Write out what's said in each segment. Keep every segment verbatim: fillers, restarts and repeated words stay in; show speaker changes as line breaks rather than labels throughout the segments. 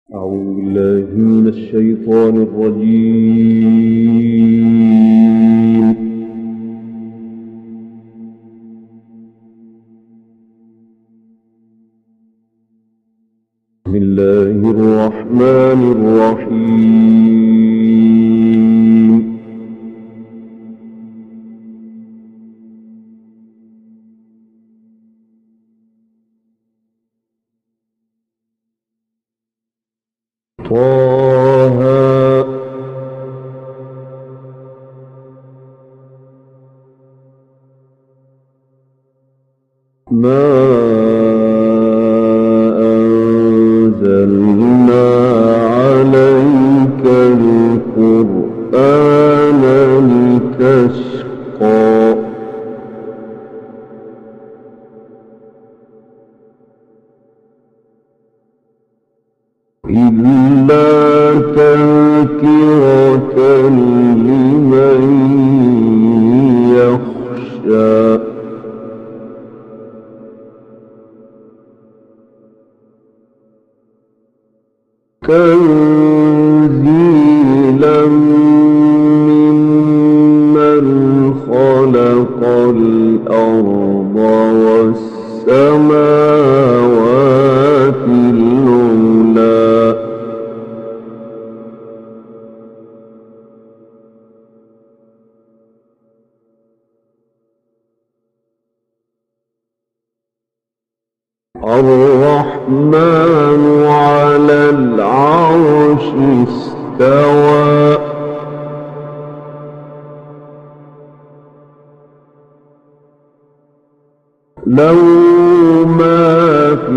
أعوذ بالله من الشيطان الرجيم. بسم الله الرحمن الرحيم. طه ما أنزلنا عليك القرآن لتشقى إلا تذكرة لمن يخشى تنزيلا ممن خلق الأرض والسماوات العلى الرحمن على العرش استوى له ما في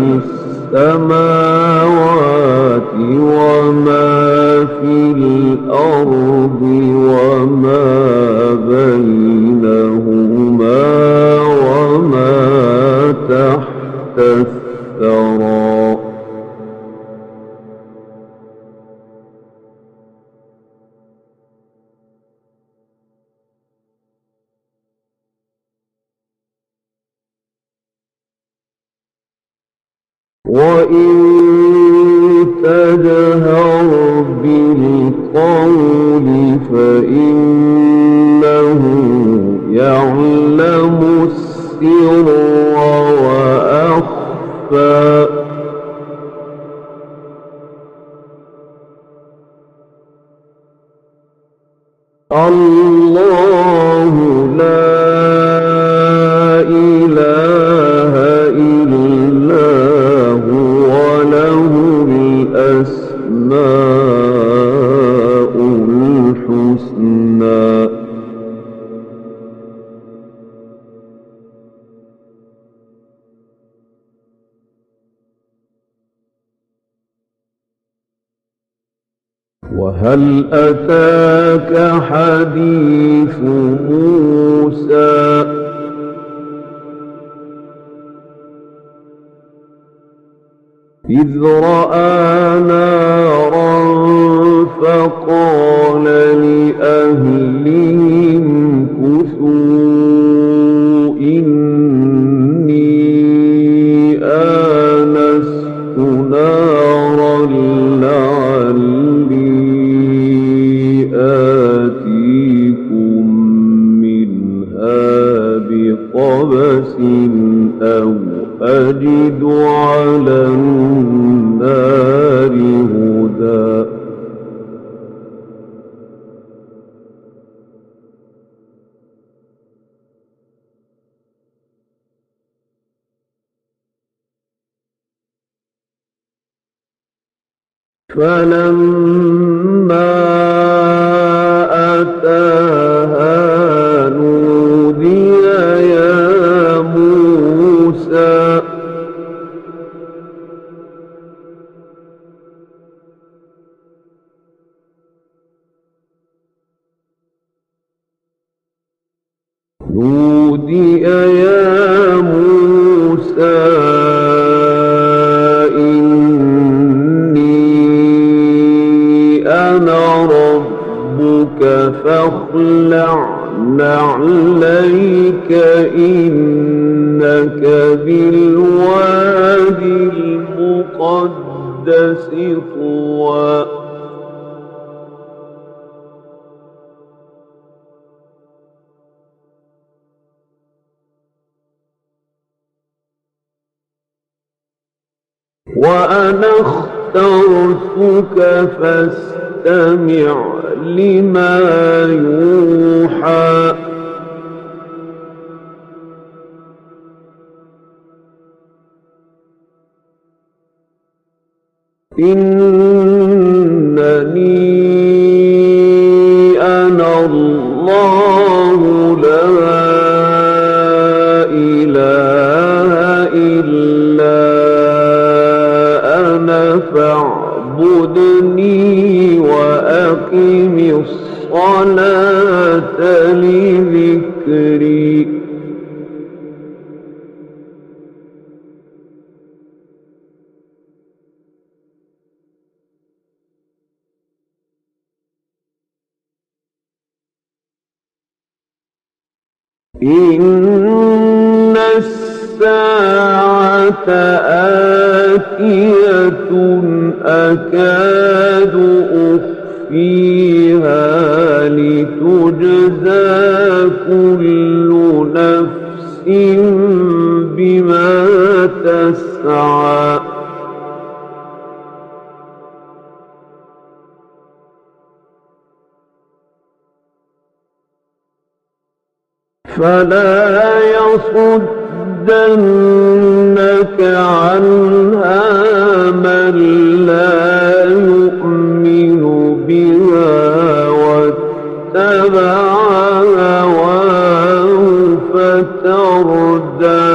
السماوات وما في الأرض وما بينهما وما تحت الثرى وإن تجهر بالقول فإنه يعلم السر وأخفى الله لا إله إلا هو له الأسماء الحسنى وهل أتاك حديث موسى إذ رأى نارا فقال لأهلهم كثوا إني آنست نارا لعلي آتيكم منها بقبس أو أجد على النار هدى فلما أتاها نودي يا موسى نودي يا موسى إني أنا ربك فاخلع نعليك إنك بالوادي المقدس سطوا وأنا اخترتك فاستمع لما يوحى إنني أنا الله لا إله إلا أنا فاعبدني وأقم الصلاة لذكري إن الساعة آتية أكاد أخفيها لتجزى كل نفس بما تسعى فلا يصدنك عنها من لا يؤمن بها واتبع هواه فتردى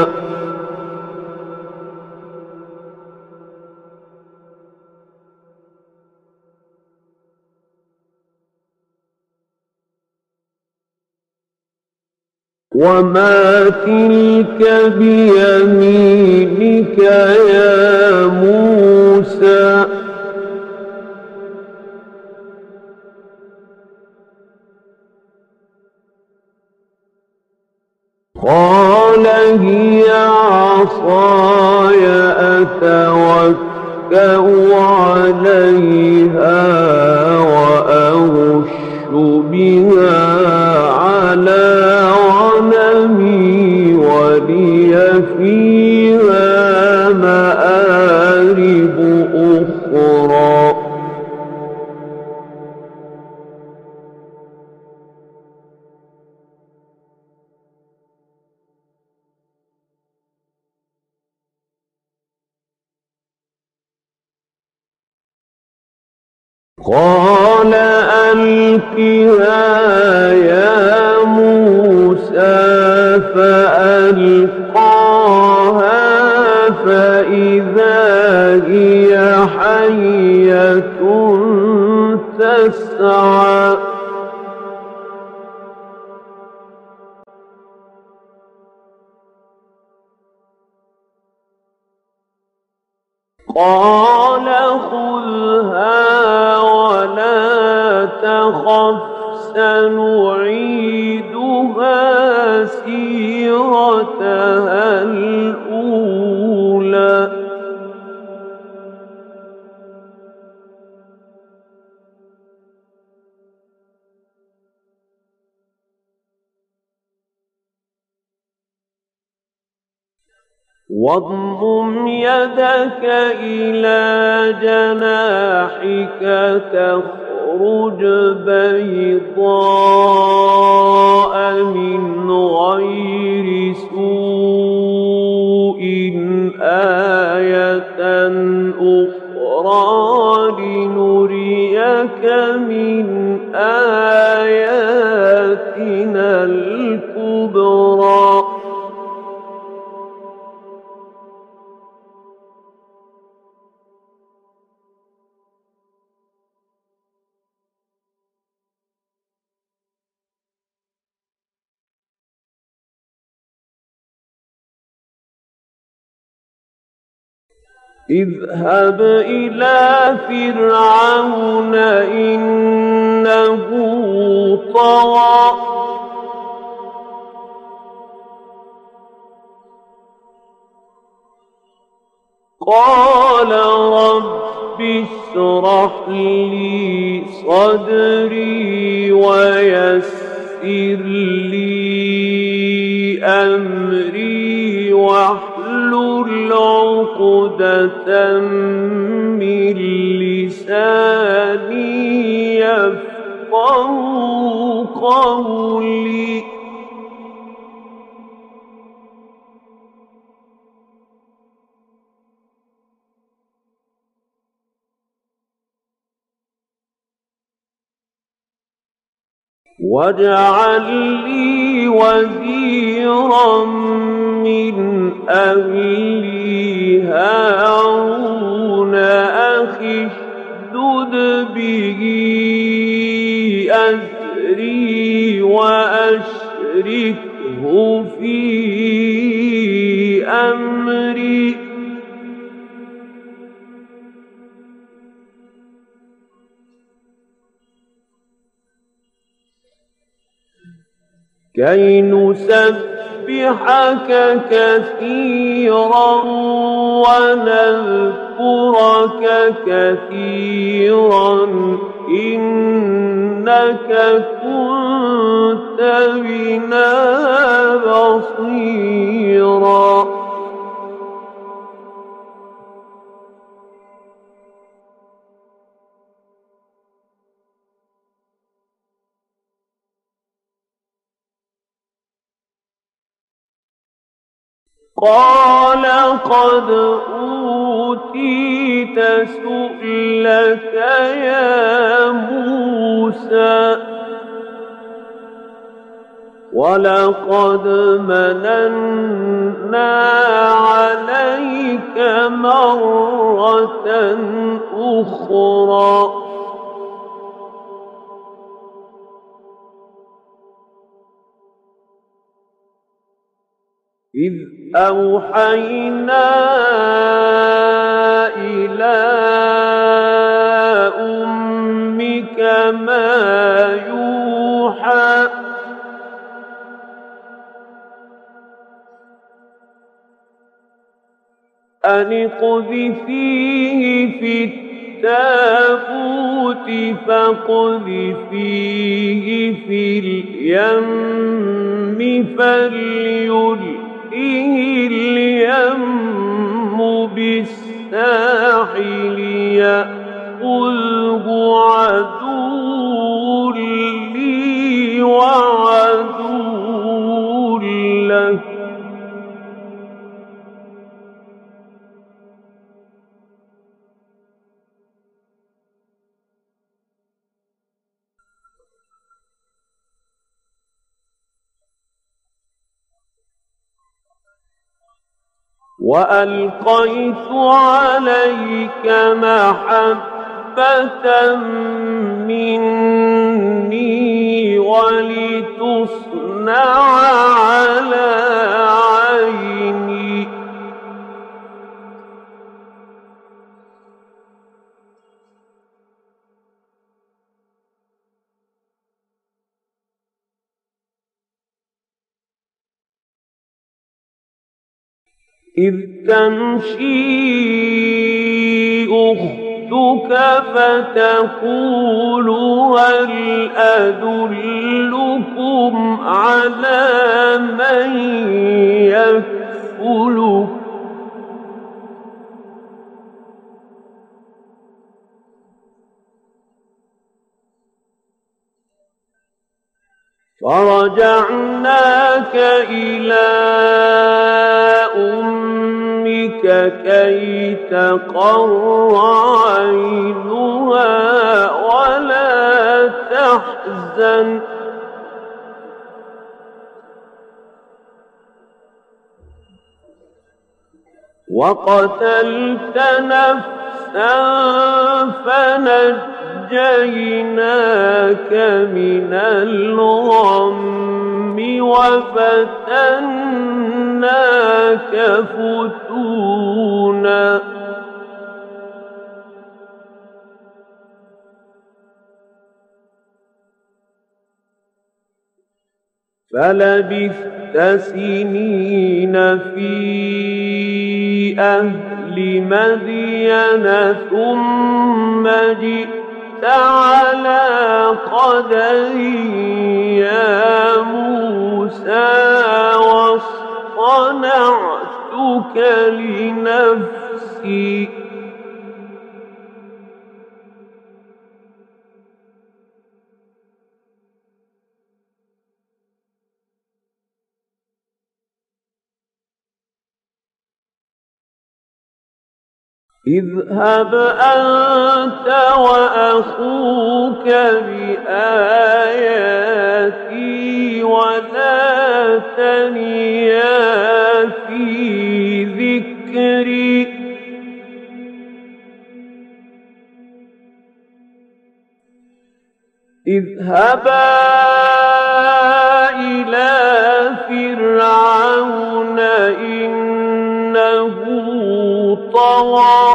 وما تلك بيمينك يا موسى قال هي عصاي أتوكأ عليها وأهش بها على غنمي ولي فيها مآرب أخرى قال ألقها يا موسى فألقاها فإذا هي حية تسعى قال خذها ولا تخف سنعيدها سيرتها الأولى واضمم يدك إلى جناحك تخرج بيضاء من غير سوء آية أخرى لنريك من آياتنا الكبرى اذهب إلى فرعون إنه طغى قال رب اشرح لي صدري ويسر لي أمري واحلل عقدة من لساني يفقهوا قولي. واجعل لي وزيرا من أهلي هارون أخي اشدد به أزري وأشركه في أمري كي نسبحك كثيرا ونذكرك كثيرا إنك كنت بنا بصيرا. قال قد أوتيت سؤلك يا موسى ولقد مننا عليك مرة أخرى إذ أوحينا إلى أمك ما يوحى أن اقذفيه في التابوت فاقذفيه في اليم فليلقه اليم بالساحل يأخذه عدو لي وعدو له وألقيت عليك محبة مني ولتصنع على عيني إذ تمشي أختك فتقول هل أدلكم على من يكفله فرجعناك إلى أمك كي تقر عينها ولا تحزن وقتلت نفسا فنجيناك من الغم وفتناك فتونا فلبثت سنين في أهل أهل مدين ثم جئت على قدر يا موسى واصطنعتك لنفسي اذهب أنت وأخوك بآياتي ولا تنيا في ذكري اذهبا إلى فرعون إنه طغى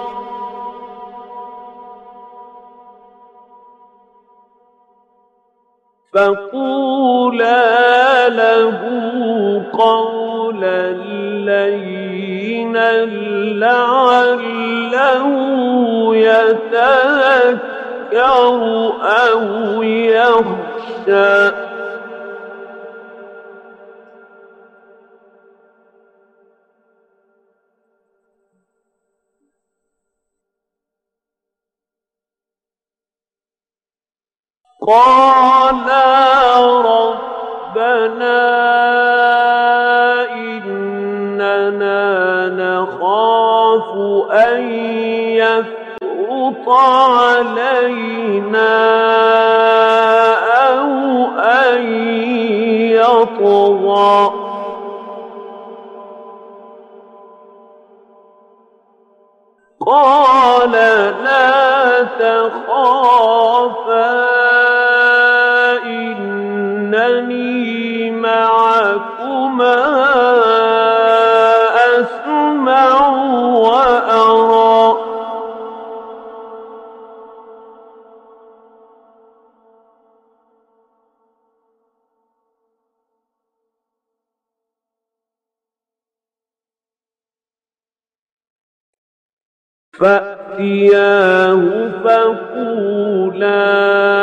فقولا له قولا لينا لعله يتذكر أو يخشى قالا ربنا إننا نخاف أن يفرط علينا أو أن يطغى قال لا تخافا إنني معكما أسمع وأرى فأتياه فقولا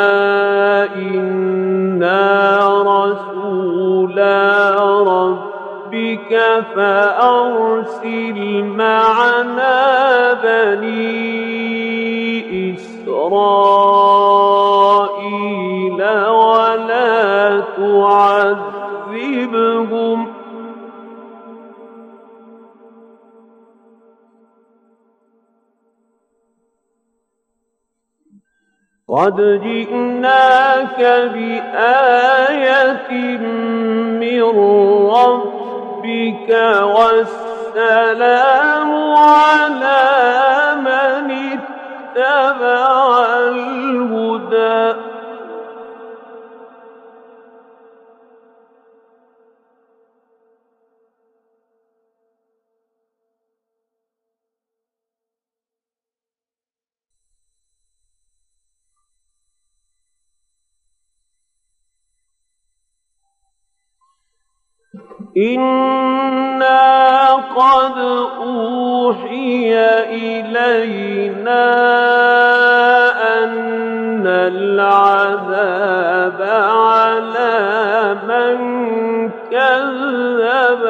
إنا رسولا ربك فأرسل معنا بني إسرائيل ولا تعذبهم قد جئناك بآية من ربك والسلام على من اتبع الهدى إنا قد أوحي إلينا أن العذاب على من كذب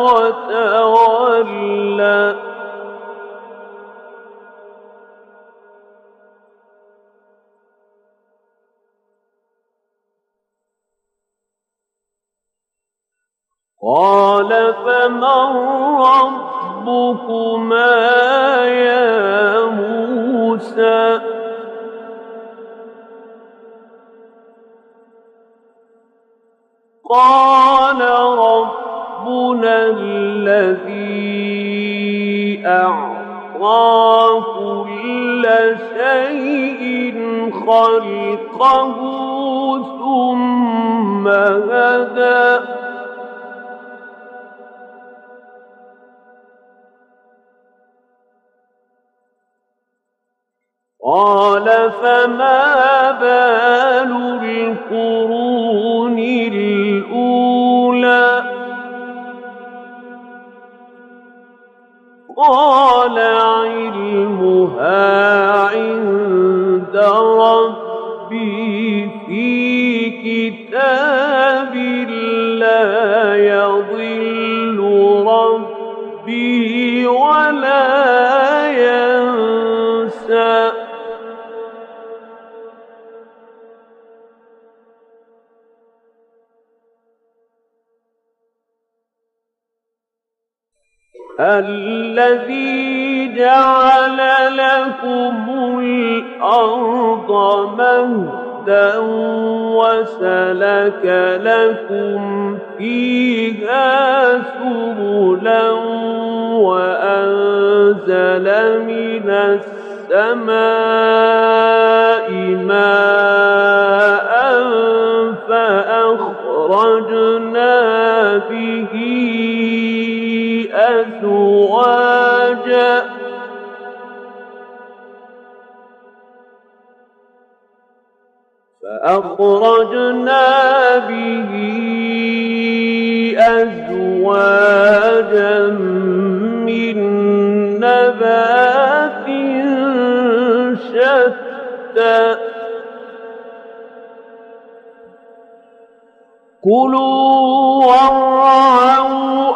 وتولى قال فمن ربكما يا موسى قال ربنا الذي أعطى كل شيء خلقه ثم هدى قال فما بال القرون الأولى قال عند ربي في كتاب لا يضل ربي ولا ينسى. الذي جعل لكم الأرض مهدا وسلك لكم فيها سبلا وأنزل من السماء ماء فأخرجنا به أزواجا فأخرجنا به أزواجا من نبات شتى كلوا وارعوا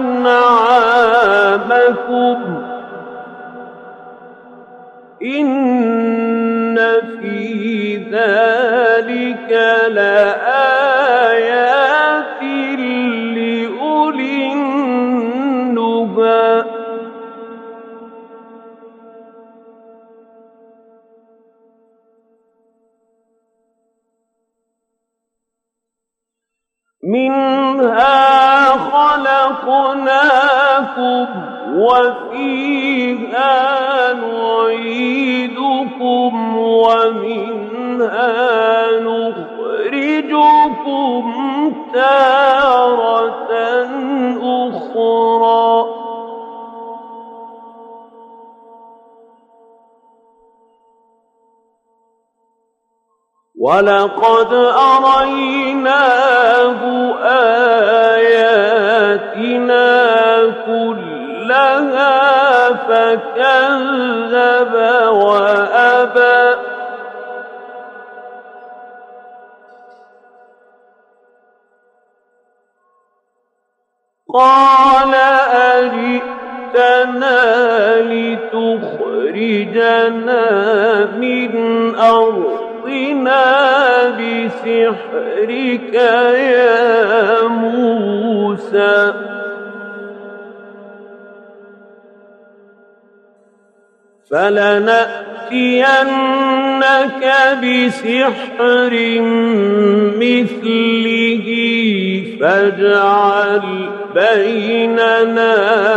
أنعامكم إن في ذلك لآيات لأولي النهى. منها خلقناكم وفيها نعيدكم ومنها نخرجكم تارة أخرى. ولقد أريناه آياتنا كلها فكذب وأبى. قال أجئتنا لتخرجنا من أرضنا بسحرك يا موسى فلنأتينك بسحر مثله فاجعل بيننا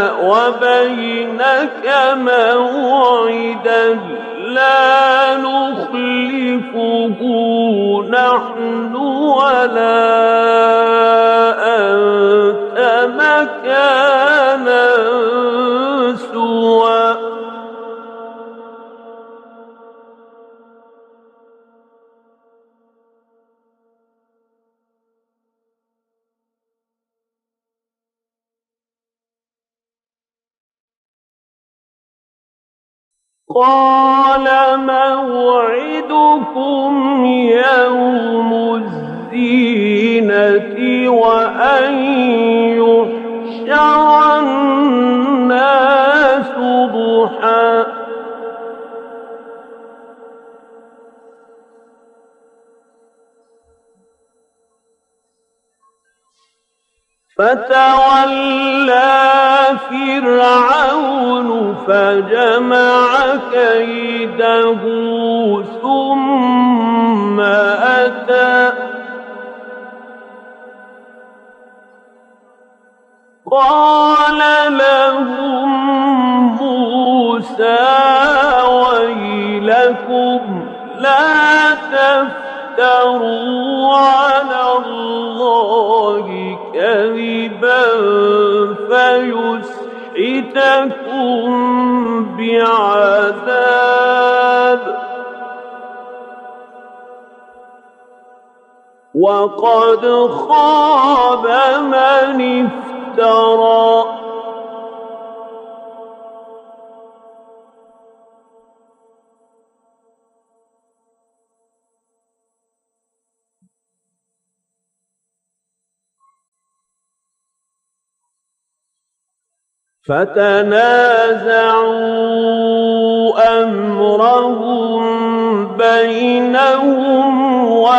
وبينك موعدا لا نخلفه نحن ولا أنت مكانا سوى. قال موعدكم يوم الزينة وأن يحشر الناس ضحى فتولى فرعون فجمع كيده ثم أتى قال لهم موسى ويلكم لا تفتروا على الله كذبا فيسحتكم بعذاب وقد خاب من افترى. فتنازعوا أمرهم بينهم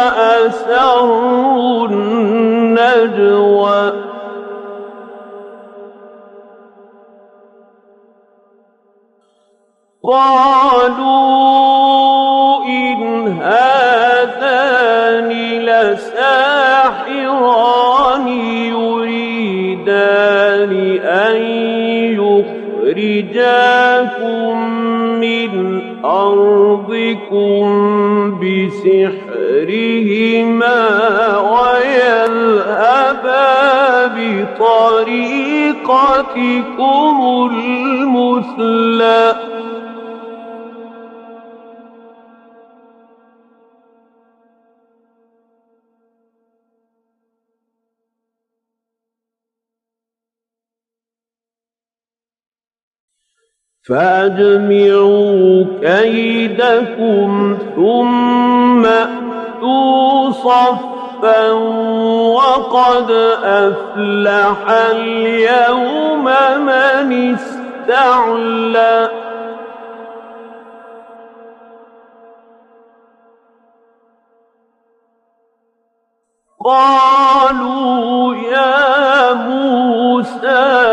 وأسروا النجوى قالوا إن هذان لساحران يريدان أن يخرجاكم من أرضكم بسحرهما ويذهبا بطريقتكم المثلى فأجمعوا كيدكم ثم أتوا صفا وقد أفلح اليوم من استعلى قالوا يا موسى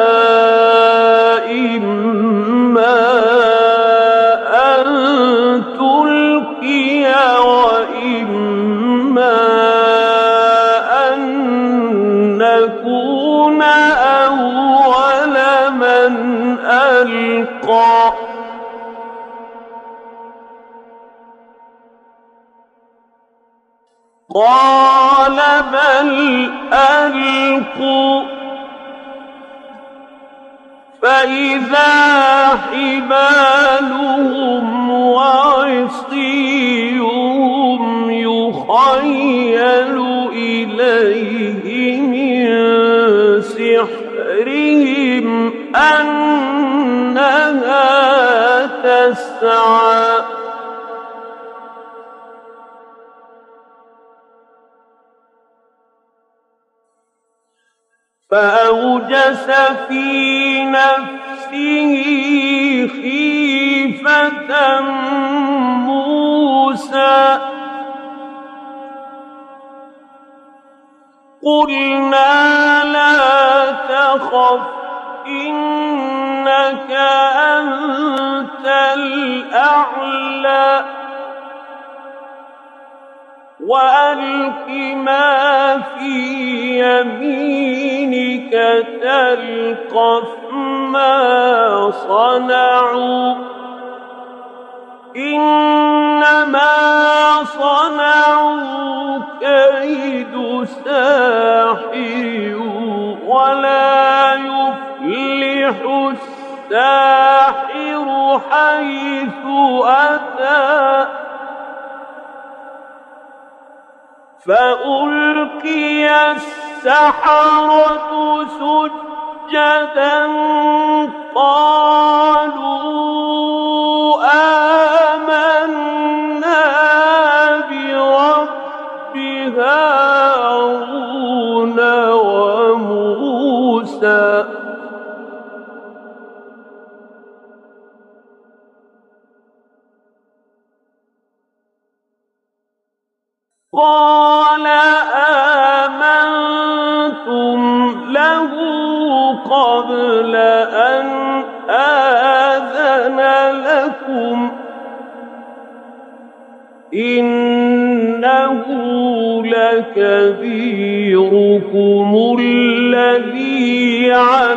قال بل ألقوا فإذا حبالهم وعصيهم يخيل إليه من سحرهم أنها تسعى فأوجس في نفسه خيفة موسى قلنا لا تخف إنك أنت الأعلى وألق ما في يمينك تلقف ما صنعوا إنما صنعوا كيد ساحر ولا يفلح الساحر حيث أتى فألقي السحرة سجدا قالوا آمنا برب هارون وموسى قال آمنتم له قبل أن آذن لكم إنه لكبيركم الذي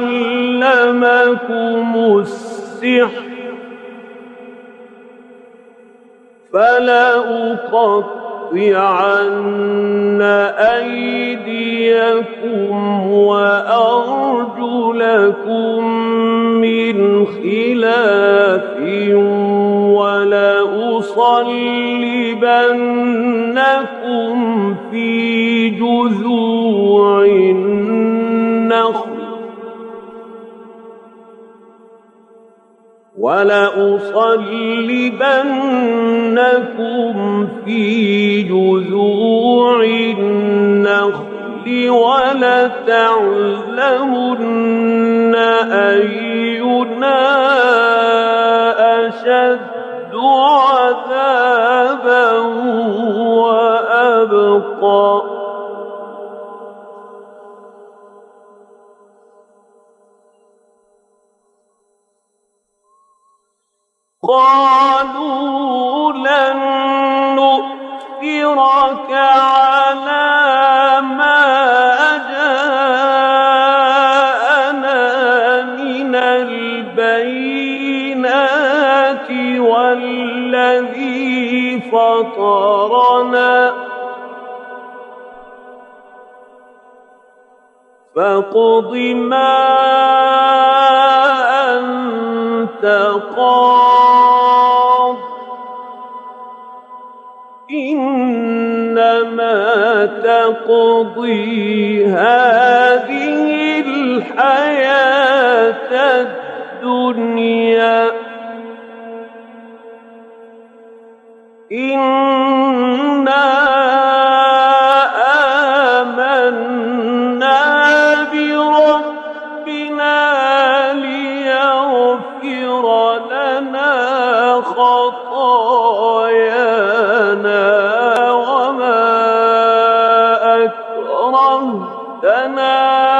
علمكم السحر فلأقطعن أيديكم وأرجلكم من خلاف ولأصلبنكم في جذوع النخل ولأصلبنكم في جذوع النخل ولتعلمن أي فطرنا فاقض ما أنت قاض إنما تقضي هذه الحياة الدنيا إنا آمنا بربنا ليغفر لنا خطايانا وما أكرهتنا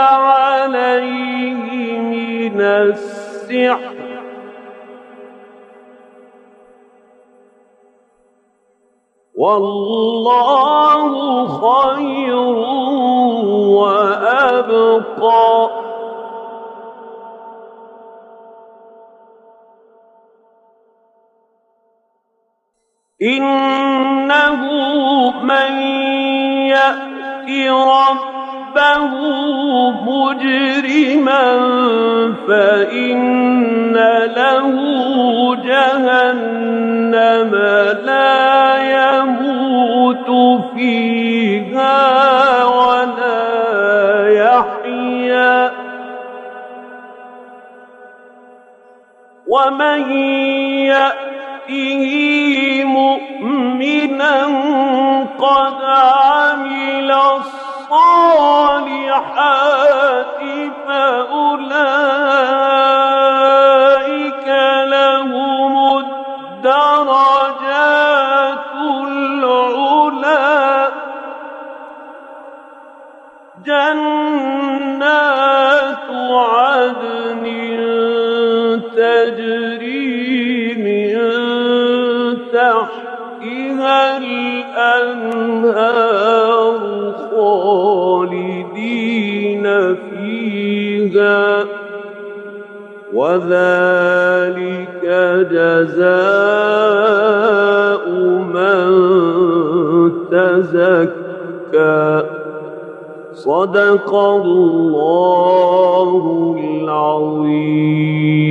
عليه من السحر والله خير وأبقى إنه من يأت ربه مجرما فإن له جهنم لا يموت فيها ولا يحيا ومن يأته مؤمنا قد عمل الصالحات فأولئك لهم الدرجات العلى جنات عدن تجري من تحتها الأنهار خالدين فيها وذلك جزاء من تزكى صدق الله العظيم.